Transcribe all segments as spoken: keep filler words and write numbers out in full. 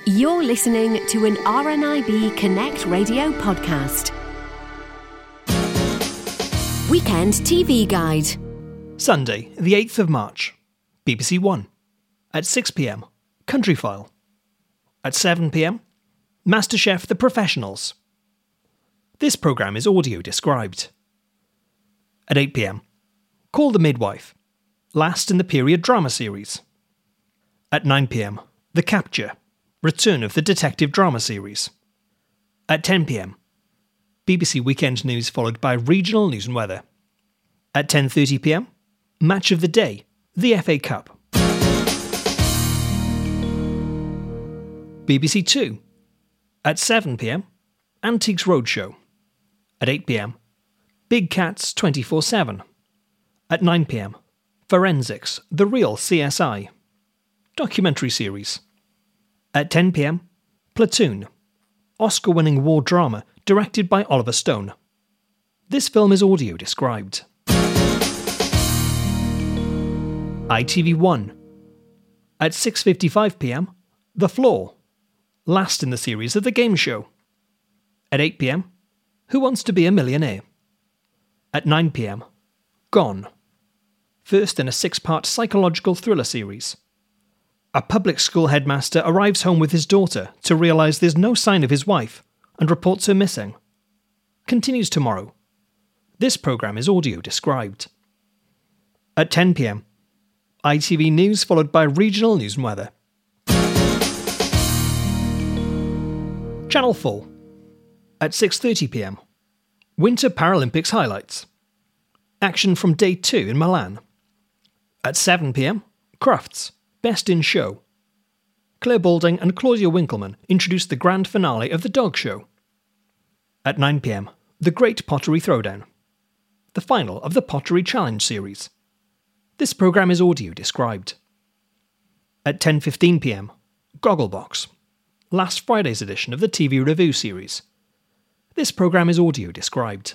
You're listening to an R N I B Connect Radio podcast. Weekend T V Guide. Sunday, the eighth of March, B B C One. At six p.m, Countryfile. At seven p.m, MasterChef The Professionals. This programme is audio described. At eight p.m, Call the Midwife, last in the period drama series. At nine p.m, The Capture, return of the detective drama series. At ten p.m, B B C Weekend News followed by regional news and weather. At ten thirty p.m, Match of the Day, the F A Cup. B B C Two. At seven p.m, Antiques Roadshow. At eight p.m, Big Cats twenty-four seven. At nine p.m, Forensics, The Real C S I. Documentary series. At ten p.m, Platoon, Oscar-winning war drama directed by Oliver Stone. This film is audio described. I T V One. At six fifty-five p.m, The Floor, last in the series of The Game Show. At eight p.m, Who Wants to Be a Millionaire? At nine p.m, Gone, first in a six-part psychological thriller series. A public school headmaster arrives home with his daughter to realise there's no sign of his wife and reports her missing. Continues tomorrow. This programme is audio described. At ten p.m, I T V News followed by regional news and weather. Channel four. At six thirty p.m, Winter Paralympics highlights. Action from day two in Milan. At seven p.m, Crufts, Best in Show. Claire Balding and Claudia Winkleman introduced the grand finale of The Dog Show. At nine p.m, The Great Pottery Throwdown, the final of the Pottery Challenge series. This programme is audio described. At ten fifteen p.m, Gogglebox, last Friday's edition of the T V Review series. This programme is audio described.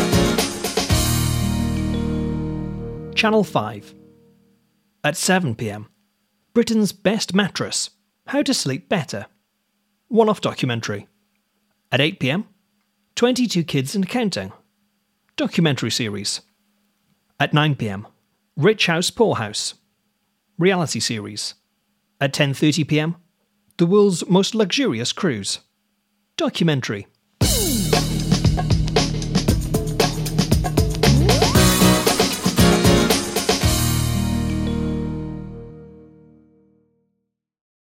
Channel five. At seven p.m, Britain's Best Mattress, How to Sleep Better, one-off documentary. At eight p.m, twenty-two Kids and Counting, documentary series. At nine p.m, Rich House Poor House, reality series. At ten thirty p.m, The World's Most Luxurious Cruise, documentary.